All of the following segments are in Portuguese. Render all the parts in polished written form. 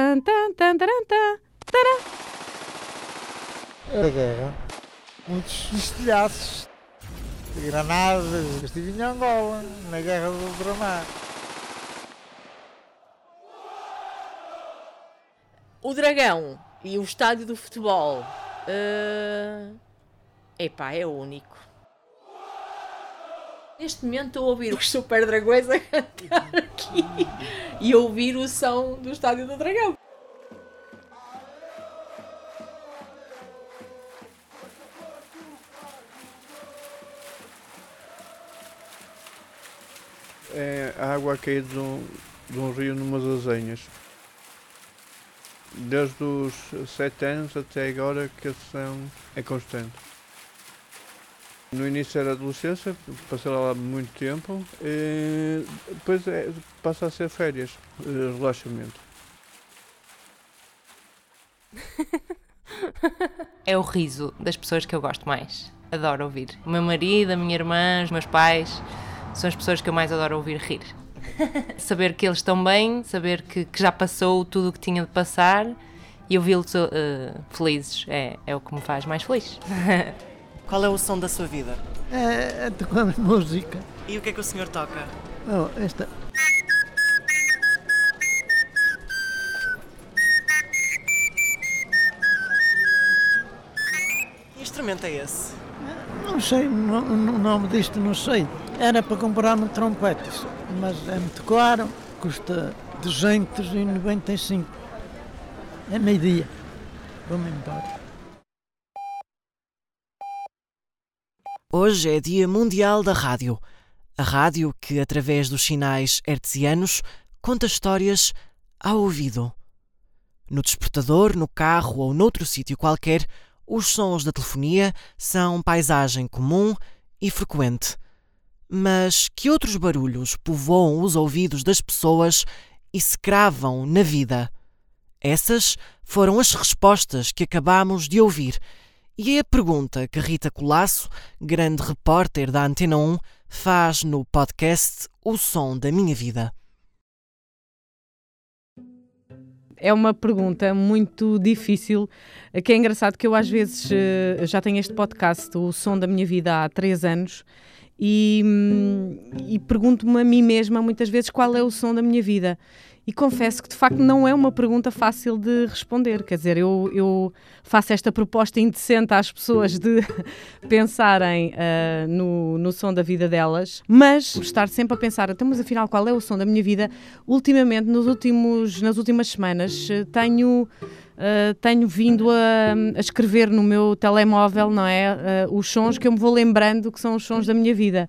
Tan, tan, tan, taran, tan, taran. A guerra, muitos estilhaços de granadas. Estive em Angola, na guerra do Ultramar. O Dragão e o estádio do futebol, é único. Neste momento estou a ouvir os Super Dragões a cantar aqui e a ouvir o som do estádio do Dragão. É a água a cair de um rio numas azenhas. Desde os 7 anos até agora que a sessão é constante. No início era adolescência, passei lá muito tempo, e depois passa a ser férias, relaxamento. É o riso das pessoas que eu gosto mais. Adoro ouvir. O meu marido, a minha irmã, os meus pais, são as pessoas que eu mais adoro ouvir rir. Saber que eles estão bem, saber que já passou tudo o que tinha de passar e ouvi-los felizes é o que me faz mais feliz. Qual é o som da sua vida? É tocando música. E o que é que o senhor toca? Oh, esta. Que instrumento é esse? Não sei, o nome disto não sei. Era para comprar-me trompetes, mas é muito caro, custa 295. É meio-dia. Vou-me embora. Hoje é Dia Mundial da Rádio. A rádio que, através dos sinais hertzianos, conta histórias ao ouvido. No despertador, no carro ou noutro sítio qualquer, os sons da telefonia são paisagem comum e frequente. Mas que outros barulhos povoam os ouvidos das pessoas e se cravam na vida? Essas foram as respostas que acabamos de ouvir. E é a pergunta que Rita Colasso, grande repórter da Antena 1, faz no podcast O Som da Minha Vida. É uma pergunta muito difícil, que é engraçado que eu às vezes já tenho este podcast, O Som da Minha Vida, há 3 anos, e pergunto-me a mim mesma muitas vezes qual é o som da minha vida. E confesso que de facto não é uma pergunta fácil de responder, quer dizer, eu faço esta proposta indecente às pessoas de pensarem no som da vida delas, mas estar sempre a pensar, então, mas afinal qual é o som da minha vida? Ultimamente, nas últimas semanas, tenho vindo a escrever no meu telemóvel, não é, os sons que eu me vou lembrando que são os sons da minha vida.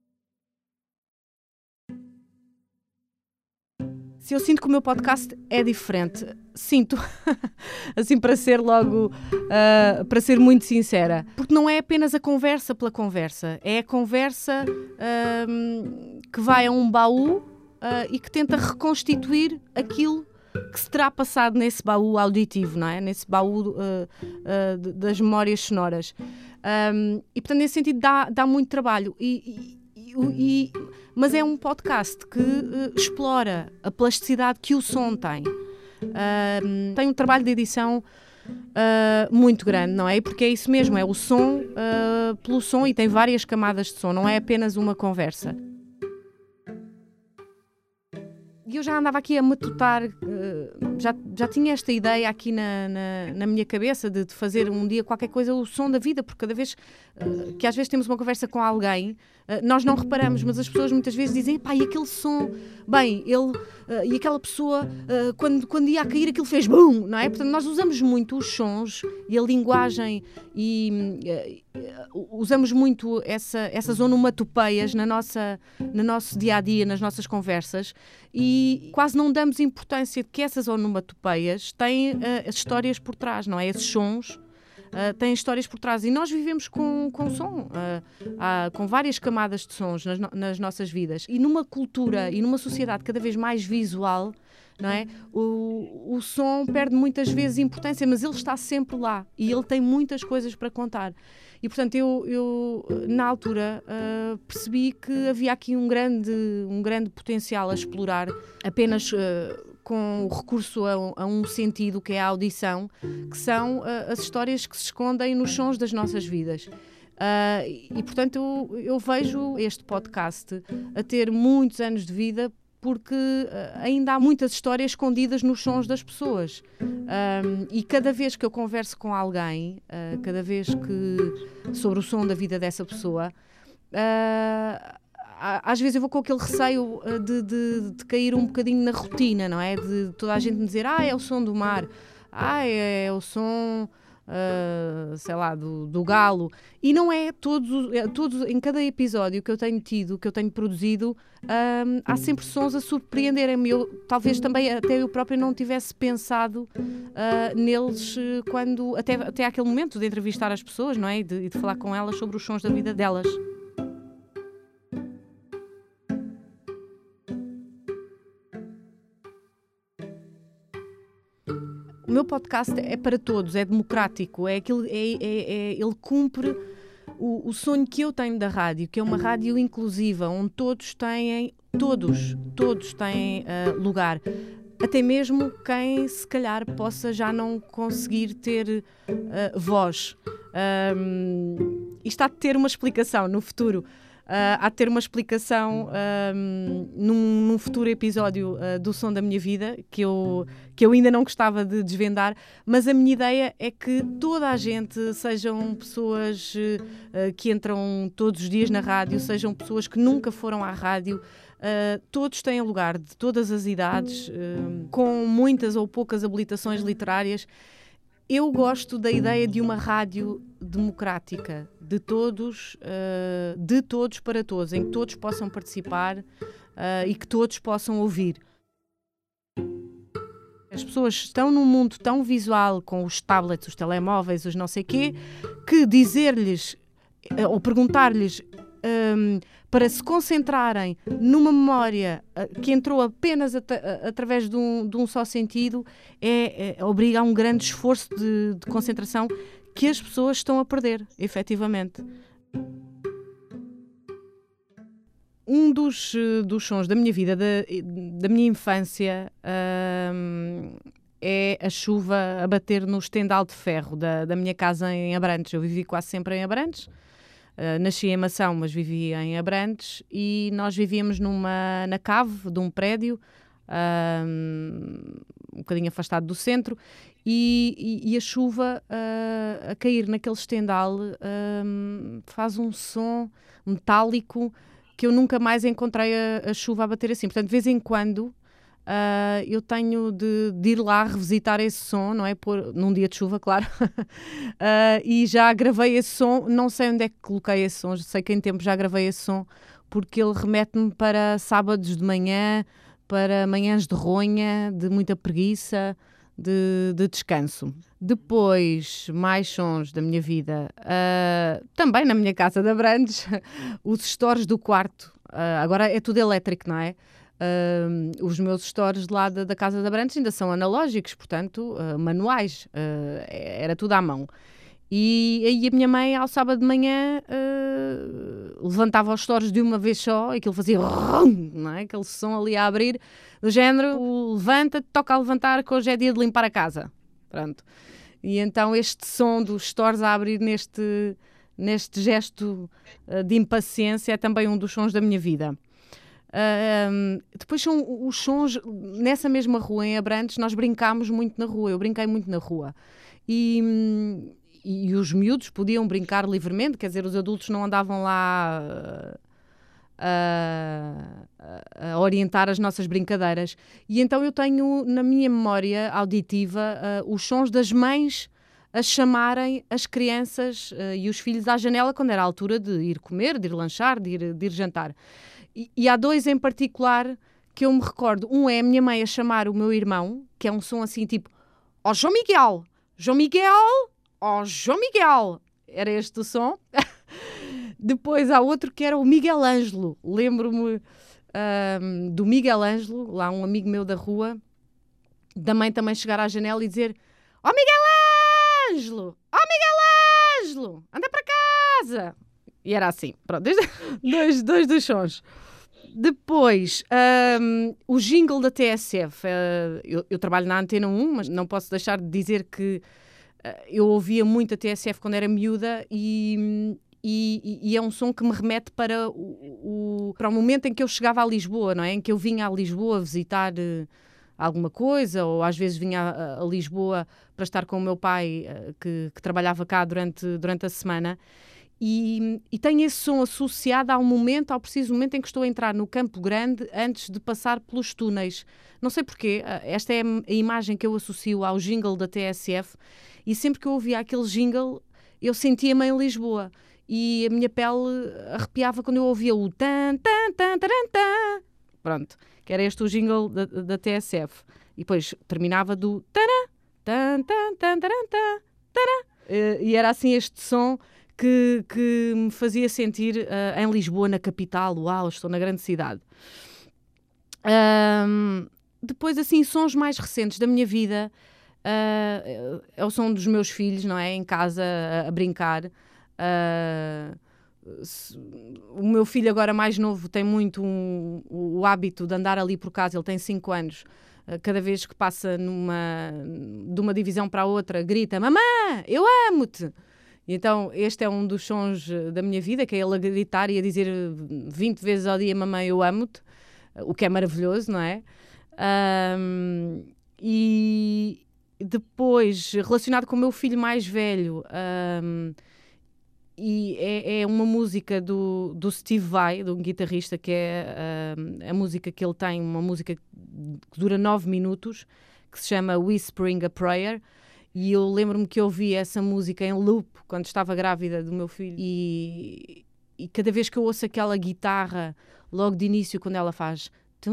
Se eu sinto que o meu podcast é diferente, sinto, assim para ser para ser muito sincera, porque não é apenas a conversa pela conversa, é a conversa que vai a um baú e que tenta reconstituir aquilo que se terá passado nesse baú auditivo, não é? Nesse baú das memórias sonoras. E portanto, nesse sentido, dá muito trabalho. Mas é um podcast que explora a plasticidade que o som tem. Tem um trabalho de edição muito grande, não é? Porque é isso mesmo, é o som pelo som e tem várias camadas de som, não é apenas uma conversa. E eu já andava aqui a matutar, já tinha esta ideia aqui na minha cabeça de fazer um dia qualquer coisa, o som da vida, porque cada vez que às vezes temos uma conversa com alguém, nós não reparamos, mas as pessoas muitas vezes dizem, pá, e aquele som, bem, e aquela pessoa, quando ia a cair aquilo fez BUM, não é? Portanto, nós usamos muito os sons e a linguagem e usamos muito essas onomatopeias no nosso dia-a-dia, nas nossas conversas, e quase não damos importância de que essas onomatopeias têm as histórias por trás, não é? Esses sons têm histórias por trás e nós vivemos com som, com várias camadas de sons nas nossas vidas, e numa cultura e numa sociedade cada vez mais visual, não é? O som perde muitas vezes importância, mas ele está sempre lá e ele tem muitas coisas para contar. E, portanto, eu na altura percebi que havia aqui um grande potencial a explorar apenas com o recurso a um sentido, que é a audição, que são as histórias que se escondem nos sons das nossas vidas. E portanto eu vejo este podcast a ter muitos anos de vida porque ainda há muitas histórias escondidas nos sons das pessoas. E cada vez que eu converso com alguém, cada vez que sobre o som da vida dessa pessoa, às vezes eu vou com aquele receio de cair um bocadinho na rotina, não é? De toda a gente me dizer, é o som do mar, é o som, sei lá, do galo. E não é todos, em cada episódio que eu tenho tido, que eu tenho produzido, há sempre sons a surpreenderem-me. Talvez também até eu própria não tivesse pensado neles quando, até aquele momento de entrevistar as pessoas, não é? E de falar com elas sobre os sons da vida delas. O meu podcast é para todos, é democrático, ele cumpre o sonho que eu tenho da rádio, que é uma rádio inclusiva, onde todos têm lugar. Até mesmo quem, se calhar, possa já não conseguir ter voz. Isto há de ter uma explicação no futuro. Há de ter uma explicação num futuro episódio do Som da Minha Vida, que eu ainda não gostava de desvendar, mas a minha ideia é que toda a gente, sejam pessoas que entram todos os dias na rádio, sejam pessoas que nunca foram à rádio, todos têm lugar, de todas as idades, com muitas ou poucas habilitações literárias. Eu gosto da ideia de uma rádio democrática, de todos para todos, em que todos possam participar e que todos possam ouvir. As pessoas estão num mundo tão visual, com os tablets, os telemóveis, os não sei quê, que dizer-lhes ou perguntar-lhes para se concentrarem numa memória que entrou apenas através de um só sentido obriga a um grande esforço de concentração que as pessoas estão a perder, efetivamente. Um dos sons da minha vida, da minha infância, é a chuva a bater no estendal de ferro da minha casa em Abrantes. Eu vivi quase sempre em Abrantes. Nasci em Mação, mas vivi em Abrantes, e nós vivíamos na cave de um prédio, um bocadinho afastado do centro, e a chuva a cair naquele estendal faz um som metálico que eu nunca mais encontrei a chuva a bater assim. Portanto, de vez em quando eu tenho de ir lá revisitar esse som, não é? Num dia de chuva, claro. E já gravei esse som, não sei onde é que coloquei esse som, sei que em tempo já gravei esse som, porque ele remete-me para sábados de manhã, para manhãs de ronha, de muita preguiça, de descanso. Depois, mais sons da minha vida, também na minha casa de Abrantes, os stores do quarto. Agora é tudo elétrico, não é? Os meus stores lá da Casa de Abrantes ainda são analógicos, portanto, manuais, era tudo à mão. E aí a minha mãe, ao sábado de manhã, levantava os stores de uma vez só, e aquilo fazia não é? Aquele som ali a abrir, do género, levanta-te, toca a levantar, que hoje é dia de limpar a casa. Pronto. E então este som dos stores a abrir neste gesto de impaciência é também um dos sons da minha vida. Depois são os sons nessa mesma rua em Abrantes. Nós brincámos muito na rua, eu brinquei muito na rua, e os miúdos podiam brincar livremente, quer dizer, os adultos não andavam lá a orientar as nossas brincadeiras. E então eu tenho na minha memória auditiva os sons das mães a chamarem as crianças e os filhos à janela quando era a altura de ir comer, de ir lanchar, de ir jantar. E há dois em particular que eu me recordo. Um é a minha mãe a chamar o meu irmão, que é um som assim tipo: ó João Miguel! João Miguel! Ó João Miguel! Era este o som. Depois há outro que era o Miguel Ângelo. Lembro-me do Miguel Ângelo, lá um amigo meu da rua, da mãe também chegar à janela e dizer: ó Miguel Ângelo! Ó Miguel Ângelo! Anda para casa! E era assim, pronto, dois dos sons. Depois, o jingle da TSF. Eu trabalho na Antena 1, mas não posso deixar de dizer que eu ouvia muito a TSF quando era miúda e é um som que me remete para o momento em que eu chegava a Lisboa, não é? Em que eu vinha a Lisboa visitar alguma coisa, ou às vezes vinha a Lisboa para estar com o meu pai, que trabalhava cá durante a semana. E tenho esse som associado ao preciso momento em que estou a entrar no Campo Grande antes de passar pelos túneis. Não sei porquê, esta é a imagem que eu associo ao jingle da TSF, e sempre que eu ouvia aquele jingle eu sentia-me em Lisboa e a minha pele arrepiava quando eu ouvia o tan, tan, tan, taran, tan. Pronto, que era este o jingle da TSF. E depois terminava do tan, tan, tan, tan, taran, tan, taran. E era assim este som que me fazia sentir em Lisboa, na capital. Uau, estou na grande cidade. Depois, assim, sons mais recentes da minha vida, é o som dos meus filhos, não é? Em casa, a brincar. O meu filho agora mais novo tem muito o hábito de andar ali por casa. Ele tem 5 anos. Cada vez que passa de uma divisão para a outra, grita: mamã, eu amo-te! Então este é um dos sons da minha vida, que é ele a gritar e a dizer 20 vezes ao dia: mamãe, eu amo-te, o que é maravilhoso, não é? E depois, relacionado com o meu filho mais velho, e é uma música do Steve Vai, de um guitarrista, que é a música que ele tem, uma música que dura 9 minutos, que se chama Whispering a Prayer. E eu lembro-me que eu ouvi essa música em loop quando estava grávida do meu filho. E cada vez que eu ouço aquela guitarra, logo de início, quando ela faz...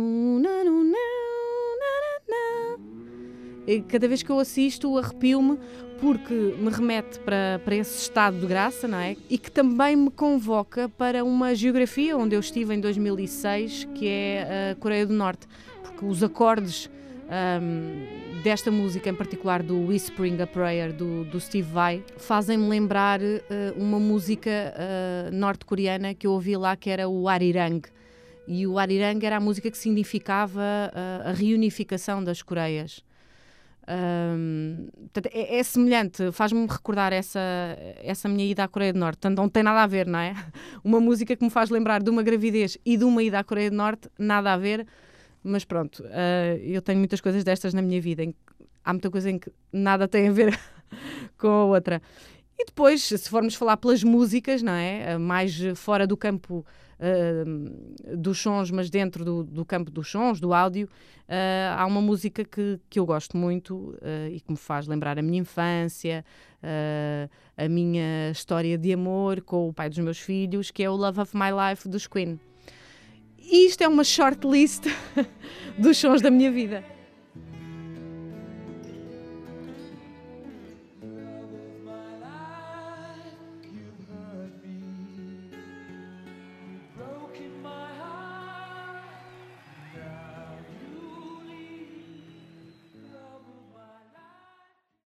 E cada vez que eu assisto, arrepio-me, porque me remete para esse estado de graça, não é? E que também me convoca para uma geografia onde eu estive em 2006, que é a Coreia do Norte. Porque os acordes... desta música em particular, do Whispering a Prayer do Steve Vai, fazem-me lembrar uma música norte-coreana que eu ouvi lá, que era o Arirang. E o Arirang era a música que significava a reunificação das Coreias. Portanto, é semelhante, faz-me recordar essa minha ida à Coreia do Norte. Portanto, não tem nada a ver, não é? Uma música que me faz lembrar de uma gravidez e de uma ida à Coreia do Norte, nada a ver. Mas pronto, eu tenho muitas coisas destas na minha vida. Há muita coisa em que nada tem a ver com a outra. E depois, se formos falar pelas músicas, não é? Mais fora do campo dos sons, mas dentro do campo dos sons, do áudio, há uma música que eu gosto muito e que me faz lembrar a minha infância, a minha história de amor com o pai dos meus filhos, que é o Love of My Life, dos Queen. E isto é uma short list dos sons da minha vida.